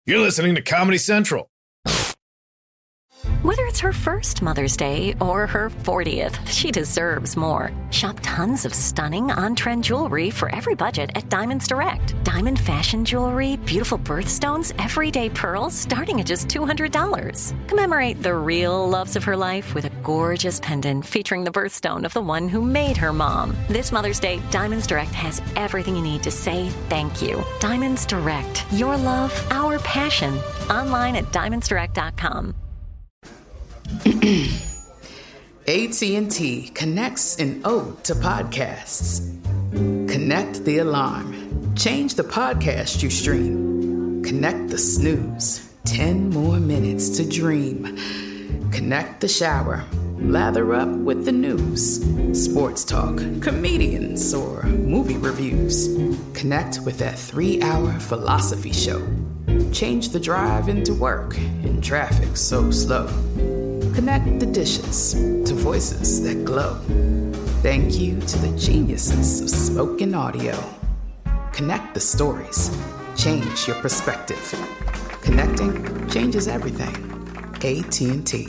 You're listening to Comedy Central. Whether it's her first Mother's Day or her 40th, she deserves more. Shop tons of stunning on-trend jewelry for every budget at Diamonds Direct. Diamond fashion jewelry, beautiful birthstones, everyday pearls starting at just $200. Commemorate the real loves of her life with a gorgeous pendant featuring the birthstone of the one who made her mom. This Mother's Day, Diamonds Direct has everything you need to say thank you. Diamonds Direct. Your love, our passion. Online at diamondsdirect.com. AT&T connects an ode to podcasts. Connect the alarm. Change the podcast you stream. Connect the snooze. 10 more minutes to dream. Connect the shower. Lather up with the news. Sports talk, comedians, or movie reviews. Connect with that 3-hour philosophy show. Change the drive into work in traffic so slow. Connect the dishes to voices that glow. Thank you to the geniuses of spoken audio. Connect the stories. Change your perspective. Connecting changes everything. AT&T.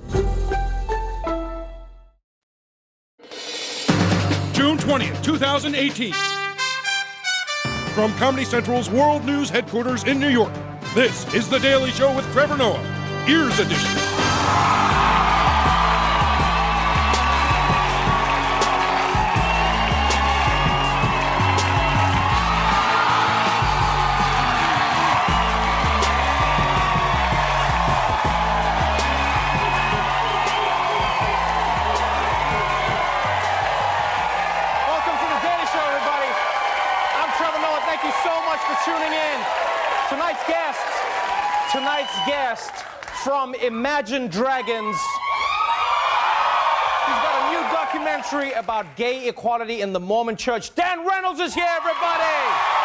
June 20th, 2018. From Comedy Central's World News headquarters in New York, this is The Daily Show with Trevor Noah, Ears Edition. Tonight's guest from Imagine Dragons. He's got a new documentary about gay equality in the Mormon Church. Dan Reynolds is here, everybody!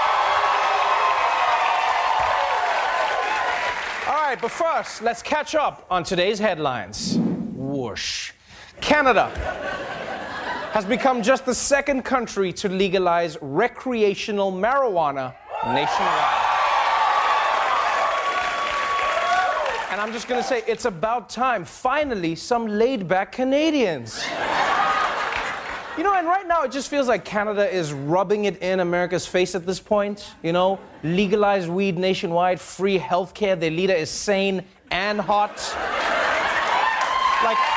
All right, but first, let's catch up on today's headlines. Whoosh. Canada has become just the second country to legalize recreational marijuana nationwide. And I'm just going to say, it's about time. Finally, some laid-back Canadians. You know, and right now it just feels like Canada is rubbing it in America's face at this point. You know, legalized weed nationwide, free healthcare, their leader is sane and hot. Like,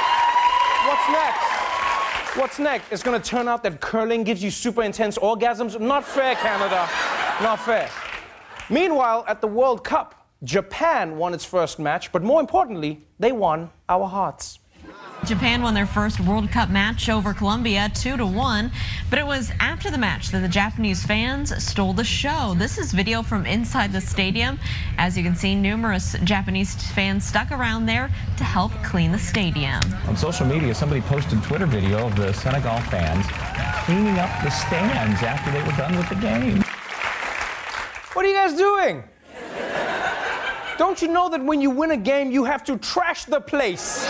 what's next? It's going to turn out that curling gives you super intense orgasms? Not fair, Canada. Not fair. Meanwhile, at the World Cup, Japan won its first match, but more importantly, they won our hearts. Japan won their first World Cup match over Colombia 2-1, but it was after the match that the Japanese fans stole the show. This is video from inside the stadium. As you can see, numerous Japanese fans stuck around there to help clean the stadium. On social media, somebody posted a Twitter video of the Senegal fans cleaning up the stands after they were done with the game. What are you guys doing? Don't you know that when you win a game, you have to trash the place?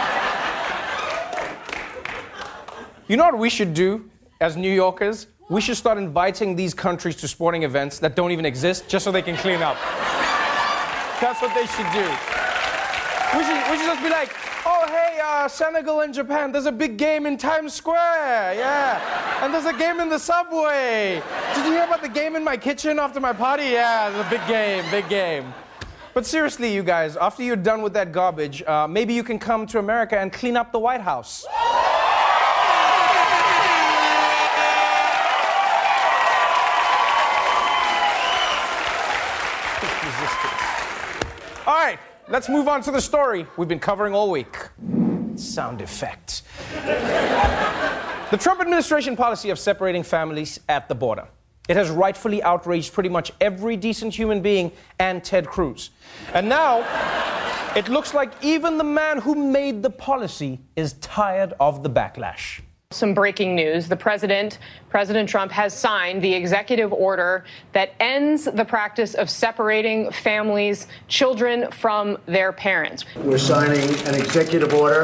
You know what we should do as New Yorkers? We should start inviting these countries to sporting events that don't even exist just so they can clean up. That's what they should do. We should just be like, oh, hey, Senegal and Japan, there's a big game in Times Square, yeah. And there's a game in the subway. Did you hear about the game in my kitchen after my party? Yeah, there's a big game, big game. But seriously, you guys, after you're done with that garbage, maybe you can come to America and clean up the White House. All right, let's move on to the story we've been covering all week. Sound effect. The Trump administration policy of separating families at the border. It has rightfully outraged pretty much every decent human being and Ted Cruz. And now, it looks like even the man who made the policy is tired of the backlash. Some breaking news. President Trump has signed the executive order that ends the practice of separating families, children from their parents. We're signing an executive order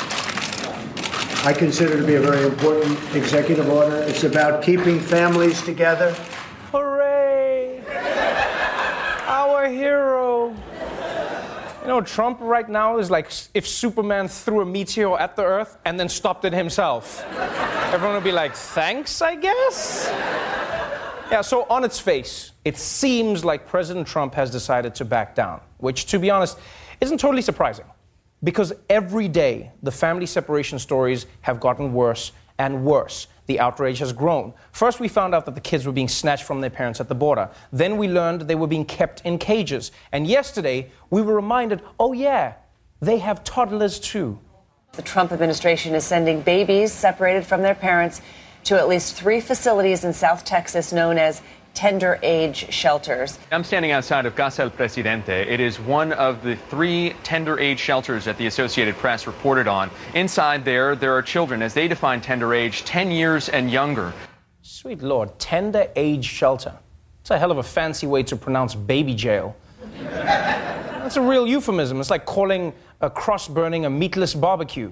I consider to be a very important executive order. It's about keeping families together. Hooray! Our our hero. You know, Trump right now is like if Superman threw a meteor at the Earth and then stopped it himself. Everyone would be like, thanks, I guess? Yeah, so on its face, it seems like President Trump has decided to back down, which, to be honest, isn't totally surprising. Because every day, the family separation stories have gotten worse and worse. The outrage has grown. First, we found out that the kids were being snatched from their parents at the border. Then we learned they were being kept in cages. And yesterday, we were reminded, oh yeah, they have toddlers too. The Trump administration is sending babies separated from their parents to at least 3 facilities in South Texas known as tender age shelters. I'm standing outside of Casa El Presidente. It is one of the 3 tender age shelters that the Associated Press reported on. Inside there are children, as they define tender age, 10 years and younger. Sweet Lord, tender age shelter. It's a hell of a fancy way to pronounce baby jail. That's a real euphemism. It's like calling a cross burning a meatless barbecue.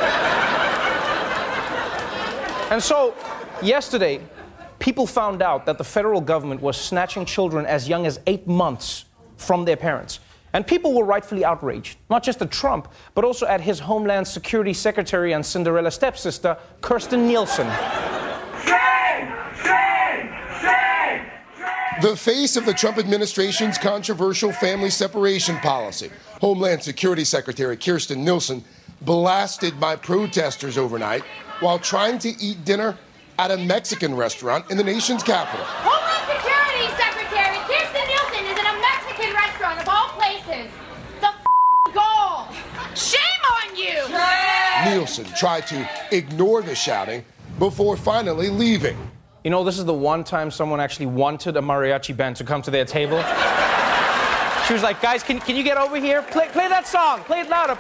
And so, yesterday, people found out that the federal government was snatching children as young as 8 months from their parents. And people were rightfully outraged, not just at Trump, but also at his Homeland Security Secretary and Cinderella stepsister, Kirstjen Nielsen. Shame! Shame! Shame! The face of the Trump administration's controversial family separation policy, Homeland Security Secretary Kirstjen Nielsen, blasted by protesters overnight while trying to eat dinner at a Mexican restaurant in the nation's capital. Homeland Security Secretary Kirstjen Nielsen is in a Mexican restaurant of all places. The goal. Shame on you! Nielsen tried to ignore the shouting before finally leaving. You know, this is the one time someone actually wanted a mariachi band to come to their table. She was like, guys, can you get over here? Play that song. Play it louder.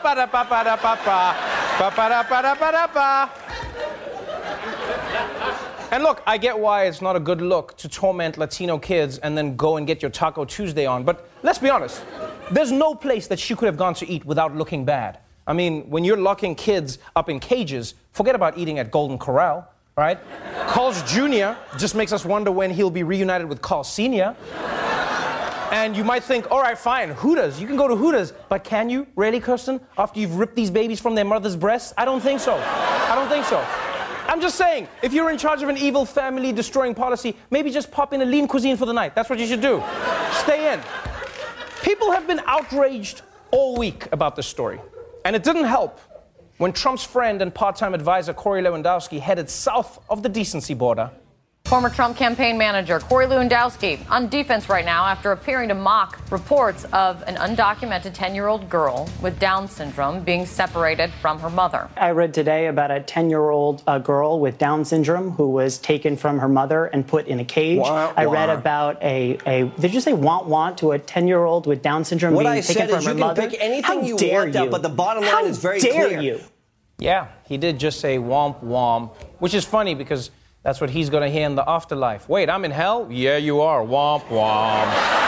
And look, I get why it's not a good look to torment Latino kids and then go and get your Taco Tuesday on. But let's be honest, there's no place that she could have gone to eat without looking bad. I mean, when you're locking kids up in cages, forget about eating at Golden Corral, right? Carl's Jr. just makes us wonder when he'll be reunited with Carl Sr. And you might think, all right, fine, Hooters. You can go to Hooters. But can you, really, Kirsten, after you've ripped these babies from their mother's breasts? I don't think so. I don't think so. I'm just saying, if you're in charge of an evil family-destroying policy, maybe just pop in a lean cuisine for the night. That's what you should do. Stay in. People have been outraged all week about this story. And it didn't help when Trump's friend and part-time advisor Corey Lewandowski headed south of the decency border. Former Trump campaign manager Corey Lewandowski on defense right now after appearing to mock reports of an undocumented 10-year-old girl with Down syndrome being separated from her mother. I read today about a 10-year-old girl with Down syndrome who was taken from her mother and put in a cage. I read about did you say want to a 10-year-old with Down syndrome being taken from her mother? What I said is you can pick anything you want out, but the bottom line is very clear. How dare you? Yeah, he did just say womp womp, which is funny because that's what he's going to hear in the afterlife. Wait, I'm in hell? Yeah, you are. Womp, womp.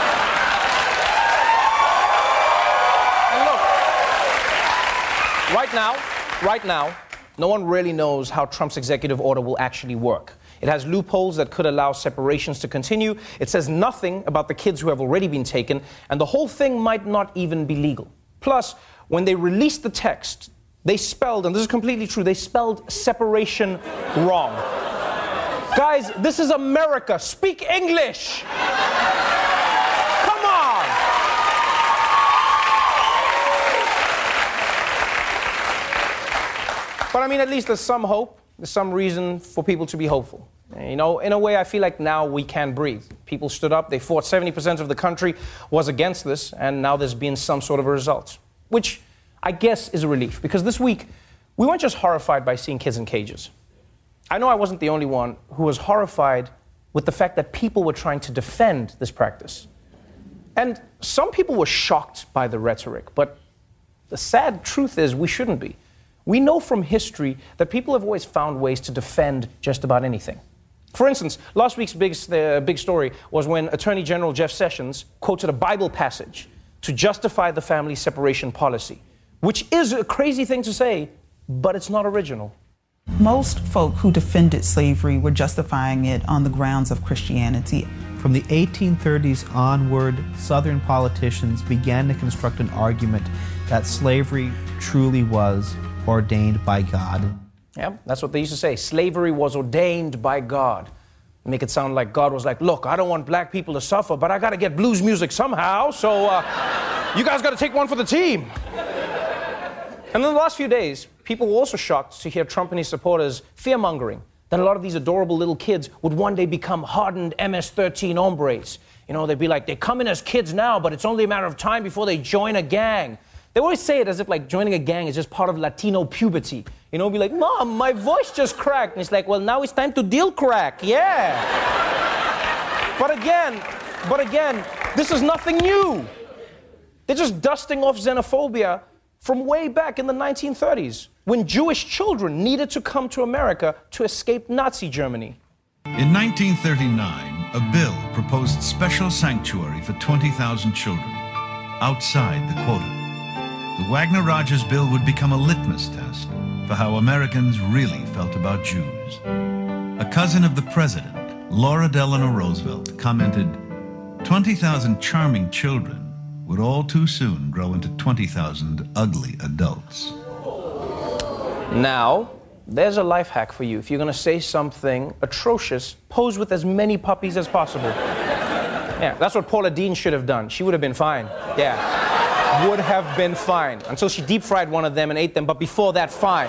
And look, right now, no one really knows how Trump's executive order will actually work. It has loopholes that could allow separations to continue. It says nothing about the kids who have already been taken, and the whole thing might not even be legal. Plus, when they released the text, they spelled, and this is completely true, they spelled separation wrong. Guys, this is America. Speak English. Come on. But I mean, at least there's some hope. There's some reason for people to be hopeful. You know, in a way, I feel like now we can breathe. People stood up. They fought. 70% of the country was against this. And now there's been some sort of a result, which I guess is a relief. Because this week, we weren't just horrified by seeing kids in cages. I know I wasn't the only one who was horrified with the fact that people were trying to defend this practice. And some people were shocked by the rhetoric, but the sad truth is we shouldn't be. We know from history that people have always found ways to defend just about anything. For instance, last week's big story was when Attorney General Jeff Sessions quoted a Bible passage to justify the family separation policy, which is a crazy thing to say, but it's not original. Most folk who defended slavery were justifying it on the grounds of Christianity. From the 1830s onward, Southern politicians began to construct an argument that slavery truly was ordained by God. Yeah, that's what they used to say. Slavery was ordained by God. Make it sound like God was like, look, I don't want black people to suffer, but I got to get blues music somehow, so you guys got to take one for the team. And in the last few days, people were also shocked to hear Trump and his supporters fear-mongering that a lot of these adorable little kids would one day become hardened MS-13 hombres. You know, they'd be like, they come in as kids now, but it's only a matter of time before they join a gang. They always say it as if, like, joining a gang is just part of Latino puberty. You know, be like, Mom, my voice just cracked. And it's like, well, now it's time to deal crack. Yeah. But again, this is nothing new. They're just dusting off xenophobia from way back in the 1930s, when Jewish children needed to come to America to escape Nazi Germany. In 1939, a bill proposed special sanctuary for 20,000 children outside the quota. The Wagner-Rogers bill would become a litmus test for how Americans really felt about Jews. A cousin of the president, Laura Delano Roosevelt, commented, 20,000 charming children would all too soon grow into 20,000 ugly adults. Now, there's a life hack for you. If you're going to say something atrocious, pose with as many puppies as possible. Yeah, that's what Paula Deen should have done. She would have been fine. Yeah, would have been fine. Until she deep-fried one of them and ate them, but before that, fine.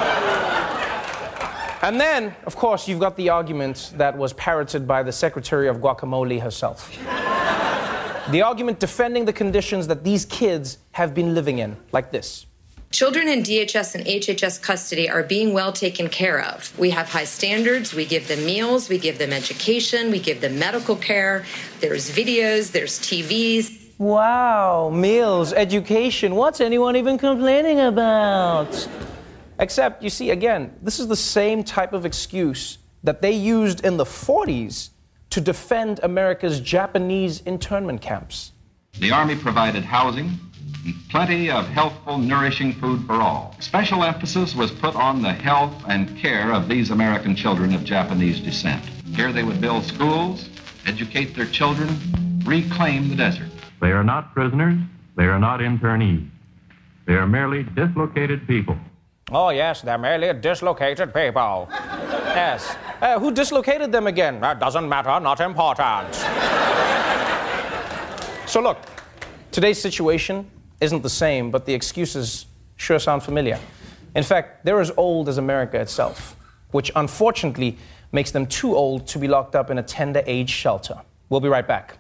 And then, of course, you've got the argument that was parroted by the Secretary of Guacamole herself. The argument defending the conditions that these kids have been living in, like this. Children in DHS and HHS custody are being well taken care of. We have high standards. We give them meals. We give them education. We give them medical care. There's videos. There's TVs. Wow, meals, education. What's anyone even complaining about? Except, you see, again, this is the same type of excuse that they used in the 40s to defend America's Japanese internment camps. The Army provided housing and plenty of healthful, nourishing food for all. Special emphasis was put on the health and care of these American children of Japanese descent. Here they would build schools, educate their children, reclaim the desert. They are not prisoners. They are not internees. They are merely dislocated people. Oh, yes, they're merely dislocated people. Yes. Who dislocated them again? That doesn't matter, not important. So look, today's situation isn't the same, but the excuses sure sound familiar. In fact, they're as old as America itself, which unfortunately makes them too old to be locked up in a tender age shelter. We'll be right back.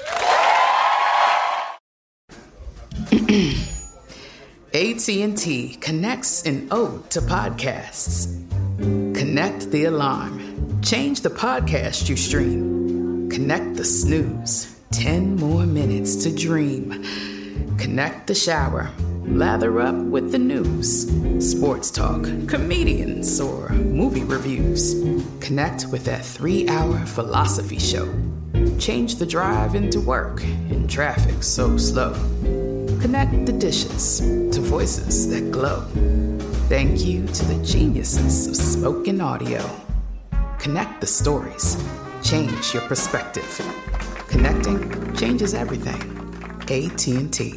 AT&T connects an ode to podcasts. Connect the alarm. Change the podcast you stream. Connect the snooze. 10 more minutes to dream. Connect the shower. Lather up with the news. Sports talk, comedians, or movie reviews. Connect with that 3-hour philosophy show. Change the drive into work in traffic so slow. Connect the dishes to voices that glow. Thank you to the geniuses of spoken audio. Connect the stories. Change your perspective. Connecting changes everything. AT&T.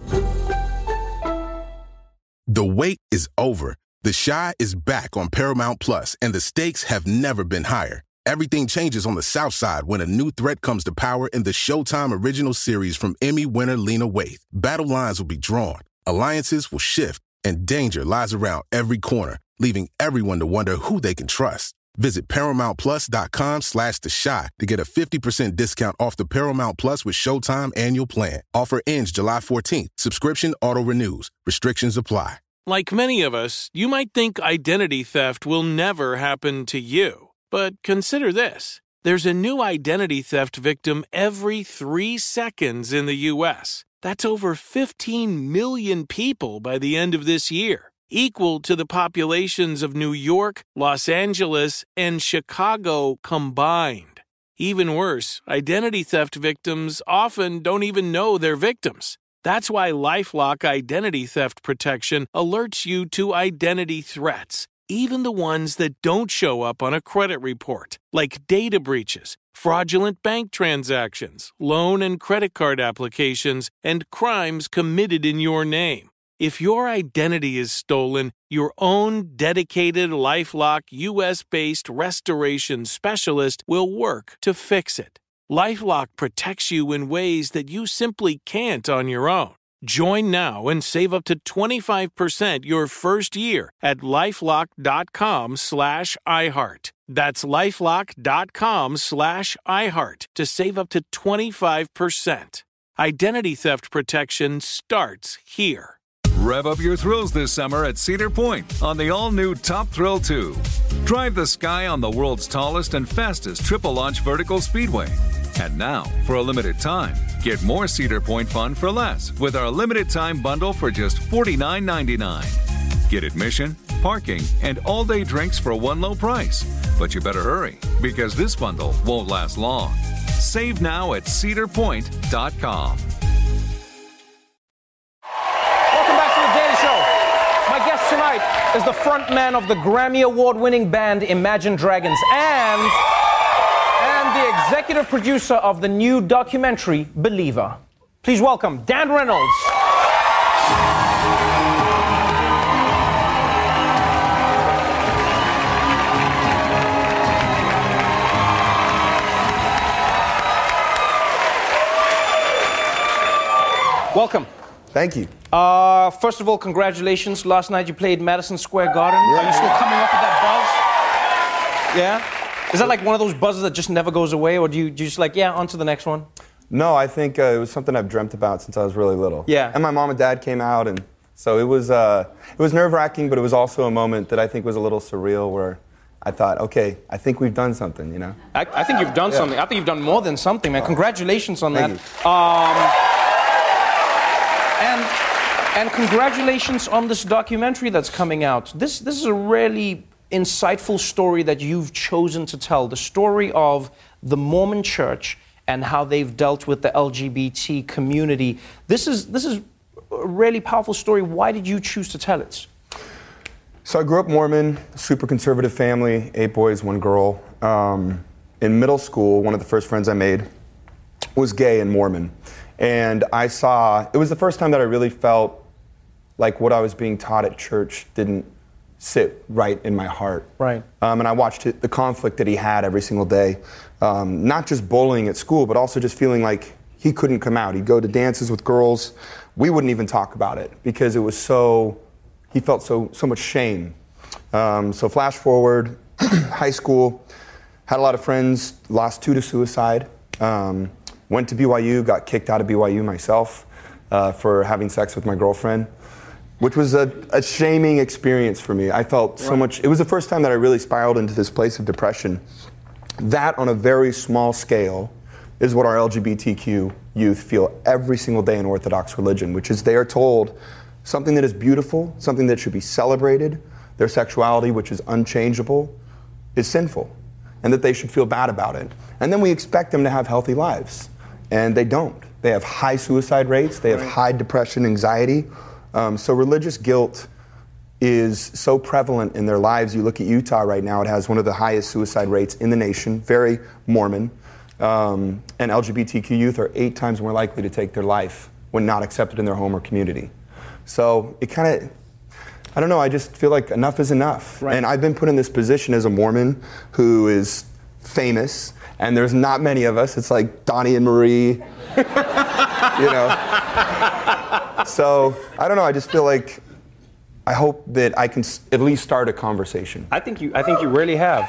The wait is over. The Chi is back on Paramount Plus, and the stakes have never been higher. Everything changes on the South Side when a new threat comes to power in the Showtime original series from Emmy winner Lena Waithe. Battle lines will be drawn, alliances will shift, and danger lies around every corner, leaving everyone to wonder who they can trust. Visit ParamountPlus.com/The Chi to get a 50% discount off the Paramount Plus with Showtime annual plan. Offer ends July 14th. Subscription auto-renews. Restrictions apply. Like many of us, you might think identity theft will never happen to you. But consider this. There's a new identity theft victim every 3 seconds in the U.S. That's over 15 million people by the end of this year, equal to the populations of New York, Los Angeles, and Chicago combined. Even worse, identity theft victims often don't even know they're victims. That's why LifeLock Identity Theft Protection alerts you to identity threats, even the ones that don't show up on a credit report, like data breaches, fraudulent bank transactions, loan and credit card applications, and crimes committed in your name. If your identity is stolen, your own dedicated LifeLock U.S.-based restoration specialist will work to fix it. LifeLock protects you in ways that you simply can't on your own. Join now and save up to 25% your first year at LifeLock.com/iHeart. That's LifeLock.com/iHeart to save up to 25%. Identity theft protection starts here. Rev up your thrills this summer at Cedar Point on the all-new Top Thrill 2. Drive the sky on the world's tallest and fastest triple-launch vertical speedway. And now, for a limited time, get more Cedar Point fun for less with our limited-time bundle for just $49.99. Get admission, parking, and all-day drinks for one low price. But you better hurry, because this bundle won't last long. Save now at cedarpoint.com. My guest tonight is the frontman of the Grammy Award-winning band Imagine Dragons and the executive producer of the new documentary Believer. Please welcome Dan Reynolds. Welcome. Thank you. First of all, congratulations. Last night you played Madison Square Garden. Yeah. Are you still coming off of that buzz? Yeah? Is that like one of those buzzes that just never goes away, or do you just like, yeah, on to the next one? No, I think it was something I've dreamt about since I was really little. Yeah. And my mom and dad came out, and so it was nerve-wracking, but it was also a moment that I think was a little surreal where I thought, okay, I think we've done something, you know? I think you've done something. I think you've done more than something, man. Congratulations on that. And congratulations on this documentary that's coming out. This is a really insightful story that you've chosen to tell. The story of the Mormon Church and how they've dealt with the LGBT community. This is a really powerful story. Why did you choose to tell it? So I grew up Mormon, super conservative family, 8 boys, 1 girl. In middle school, one of the first friends I made was gay and Mormon. And it was the first time that I really felt like what I was being taught at church didn't sit right in my heart. Right. And I watched the conflict that he had every single day. Not just bullying at school, but also just feeling like he couldn't come out. He'd go to dances with girls. We wouldn't even talk about it because it was he felt so much shame. So flash forward, high school, had a lot of friends, lost 2 to suicide. Went to BYU, got kicked out of BYU myself for having sex with my girlfriend, which was a shaming experience for me. I felt so much. It was the first time that I really spiraled into this place of depression. That, on a very small scale, is what our LGBTQ youth feel every single day in Orthodox religion, which is they are told something that is beautiful, something that should be celebrated, their sexuality, which is unchangeable, is sinful, and that they should feel bad about it. And then we expect them to have healthy lives, and they don't. They have high suicide rates, they have high depression, anxiety. So religious guilt is so prevalent in their lives. You look at Utah right now, it has one of the highest suicide rates in the nation, very Mormon. And LGBTQ youth are 8 times more likely to take their life when not accepted in their home or community. So it kind of, I don't know, I just feel like enough is enough. Right. And I've been put in this position as a Mormon who is famous, and there's not many of us. It's like Donnie and Marie, you know. So, I don't know, I just feel like I hope that I can at least start a conversation. I think you really have.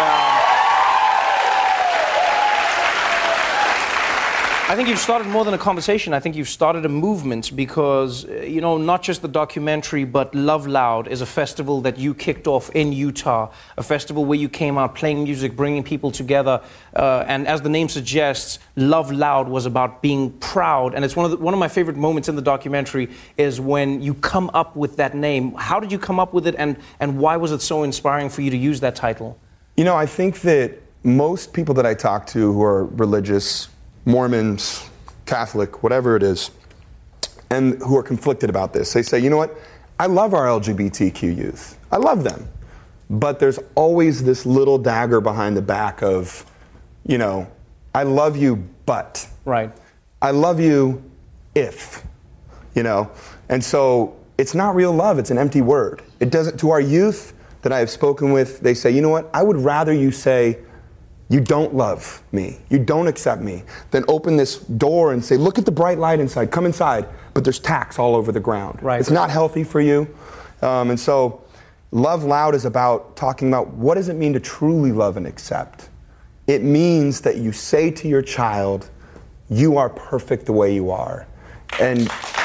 I think you've started more than a conversation. I think you've started a movement because, you know, not just the documentary, but Love Loud is a festival that you kicked off in Utah, a festival where you came out playing music, bringing people together. And as the name suggests, Love Loud was about being proud. And it's one of my favorite moments in the documentary is when you come up with that name. How did you come up with it, and why was it so inspiring for you to use that title? You know, I think that most people that I talk to who are religious, Mormons, Catholic, whatever it is, and who are conflicted about this, they say, you know what, I love our LGBTQ youth. I love them. but there's always this little dagger behind the back of, I love you, but. Right. I love you if, And so it's not real love, it's an empty word. It doesn't, to our youth that I have spoken with, they say, you know what, I would rather you say, you don't love me, you don't accept me, than open this door and say, look at the bright light inside, come inside, but there's tacks all over the ground. Right. It's not healthy for you. And so Love Loud is about talking about what does it mean to truly love and accept. It means that you say to your child, you are perfect the way you are. And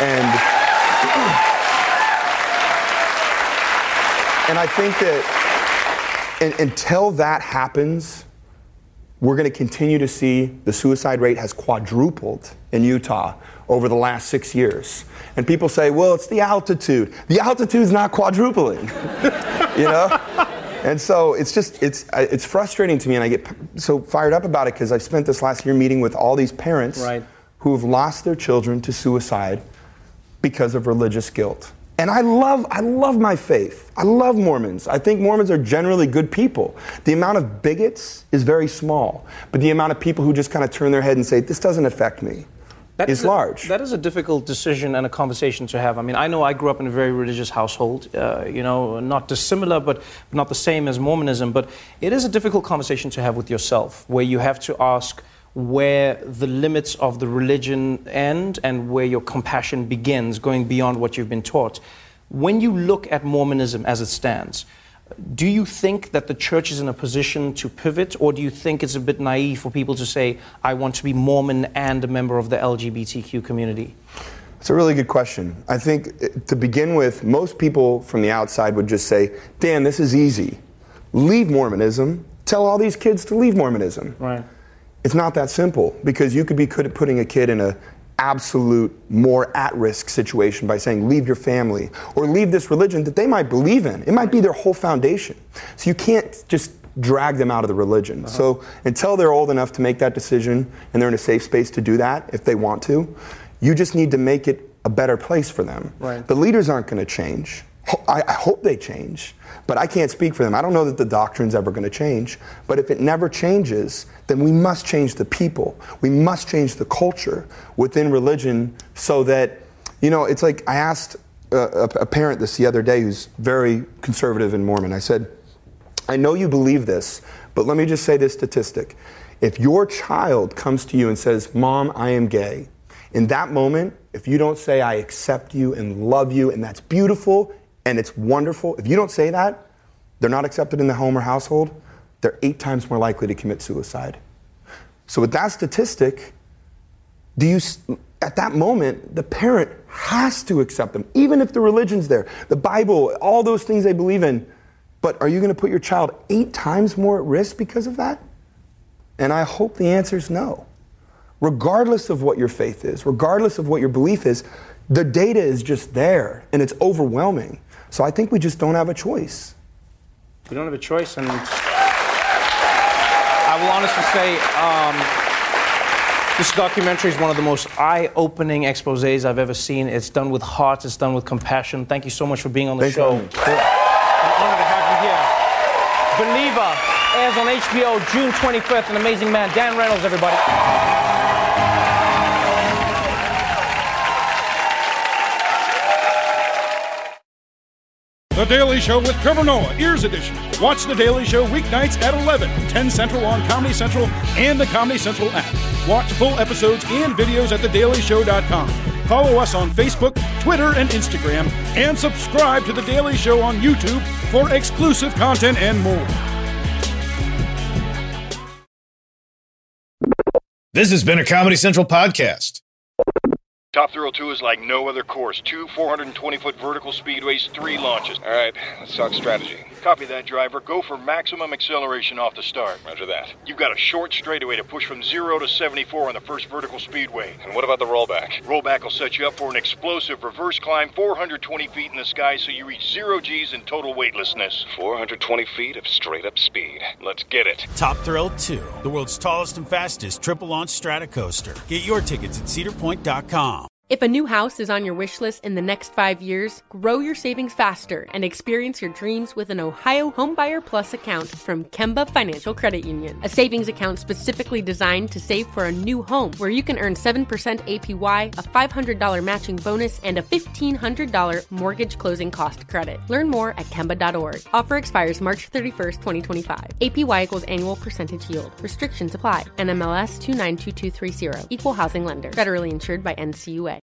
I think that until that happens, we're going to continue to see the suicide rate has quadrupled in Utah over the last 6 years. And people say, well, it's the altitude. The altitude's not quadrupling, And so it's frustrating to me, and I get so fired up about it because I've spent this last year meeting with all these parents who have lost their children to suicide because of religious guilt. And I love my faith. I love Mormons. I think Mormons are generally good people. The amount of bigots is very small, but the amount of people who just kind of turn their head and say, this doesn't affect me, is large. That is a difficult decision and a conversation to have. I mean, I know I grew up in a very religious household, not dissimilar, but not the same as Mormonism, but it is a difficult conversation to have with yourself, where you have to ask where the limits of the religion end and where your compassion begins, going beyond what you've been taught. When you look at Mormonism as it stands, do you think that the church is in a position to pivot, or do you think it's a bit naive for people to say, I want to be Mormon and a member of the LGBTQ community? It's a really good question. I think, to begin with, most people from the outside would just say, Dan, this is easy. Leave Mormonism. Tell all these kids to leave Mormonism. Right. It's not that simple, because you could be putting a kid in an absolute more at-risk situation by saying leave your family or leave this religion that they might believe in. It might be their whole foundation. So you can't just drag them out of the religion. So until they're old enough to make that decision and they're in a safe space to do that if they want to, you just need to make it a better place for them. Right. The leaders aren't going to change. I hope they change, but I can't speak for them. I don't know that the doctrine's ever going to change, but if it never changes, then we must change the people. We must change the culture within religion so that, it's like I asked a parent this the other day who's very conservative and Mormon. I said, I know you believe this, but let me just say this statistic. If your child comes to you and says, Mom, I am gay, in that moment, if you don't say, I accept you and love you, and that's beautiful, and it's wonderful. If you don't say that, they're not accepted in the home or household, they're 8 times more likely to commit suicide. So with that statistic, at that moment, the parent has to accept them, even if the religion's there, the Bible, all those things they believe in. But are you going to put your child 8 times more at risk because of that? And I hope the answer is no. Regardless of what your faith is, regardless of what your belief is, the data is just there, and it's overwhelming. So I think we just don't have a choice. We don't have a choice, and I will honestly say this documentary is one of the most eye-opening exposés I've ever seen. It's done with heart, it's done with compassion. Thank you so much for being on the show. An honor to have you here. Believer airs on HBO June 25th. An amazing man, Dan Reynolds, everybody. The Daily Show with Trevor Noah, Ears Edition. Watch The Daily Show weeknights at 11, 10 Central on Comedy Central and the Comedy Central app. Watch full episodes and videos at thedailyshow.com. Follow us on Facebook, Twitter, and Instagram, and subscribe to The Daily Show on YouTube for exclusive content and more. This has been a Comedy Central podcast. Top Thrill 2 is like no other course. 2 420-foot vertical speedways, 3 launches. All right, let's talk strategy. Copy that, driver. Go for maximum acceleration off the start. Roger that. You've got a short straightaway to push from 0 to 74 on the first vertical speedway. And what about the rollback? Rollback will set you up for an explosive reverse climb 420 feet in the sky so you reach 0 G's in total weightlessness. 420 feet of straight-up speed. Let's get it. Top Thrill 2, the world's tallest and fastest triple-launch stratocoaster. Get your tickets at cedarpoint.com. If a new house is on your wish list in the next 5 years, grow your savings faster and experience your dreams with an Ohio Homebuyer Plus account from Kemba Financial Credit Union. A savings account specifically designed to save for a new home, where you can earn 7% APY, a $500 matching bonus, and a $1,500 mortgage closing cost credit. Learn more at Kemba.org. Offer expires March 31st, 2025. APY equals annual percentage yield. Restrictions apply. NMLS 292230. Equal housing lender. Federally insured by NCUA.